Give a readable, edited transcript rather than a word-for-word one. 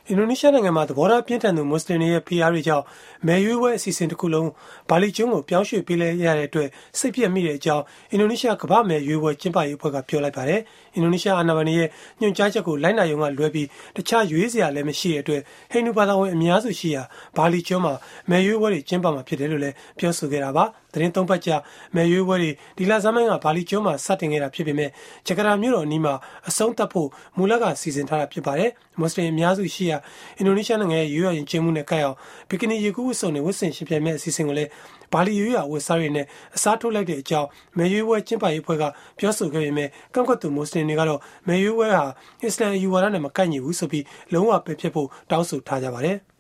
အင်ဒိုနီးရှားနိုင်ငံမှာသဘောထားပြင်းထန်သူမွတ်စလင်တွေရဲ့ဖိအားတွေကြောင့်မယ်ရွေးပွဲအစီအစဉ်တစ်ခုလုံးဘာလီကျွန်းကိုပြောင်းရွှေ့ပေးလိုက်ရတဲ့အတွက်စိတ်ပြည့်မိတဲ့အကြောင်းအင်ဒိုနီးရှားကမ္ဘာ့မယ်ရွေးပွဲကျင်းပရေးအဖွဲ့ကပြောလိုက်ပါတယ်။အင်ဒိုနီးရှားအာဏာပိုင်တွေရဲ့ညွှန်ကြားချက်ကိုလိုက်နာရုံကလွဲပြီးတခြားရွေးစရာလည်းမရှိတဲ့အတွက်ဟိန္ဒူဘာသာဝင်အများစုရှိရာဘာလီကျွန်းမှာမယ်ရွေးပွဲတွေကျင်းပမှာဖြစ်တယ်လို့လည်းပြောဆိုခဲ့တာပါ။သတင်းသုံးပတ်ကြာမယ်ရွေးပွဲတွေဒီလဆန်းပိုင်းကဘာလီကျွန်းမှာစတင်ခဲ့တာဖြစ်ပေမဲ့ဂျကာတာမြို့တော်အနီးမှာအဆုံးသတ်ဖို့မူလကစီစဉ်ထားတာဖြစ်ပါတယ်။မွတ်စလင်အများစုရှိရာအင်ဒိုနီးရှားနိုင်ငံရဲ့ရွေးရရင်ကျင်းမှုနဲ့ကိုက်အောင်ဘီကနီရေကူးဝတ်စုံတွေဝတ်ဆင်ရှင်ပြိုင်မဲ့အစီအစဉ်ကိုလည်းဘာလီရွေးရဝတ်စားတွေနဲ့အစားထိုးလိုက်တဲ့အကြောင်းမယ်ရွေးပွဲကျင်းပရေးအဖွဲ့ကပြောဆိုခဲ့ပေမဲ့ကန့်ကွက်သူမွတ်စလင်တွေကတော့မယ်ရွေးပွဲဟာအစ္စလာမ်အယူဝါဒနဲ့မကိုက်ညီဘူးဆိုပြီးလုံးဝပယ်ဖျက်ဖို့တောင်းဆိုထားကြပါတယ်။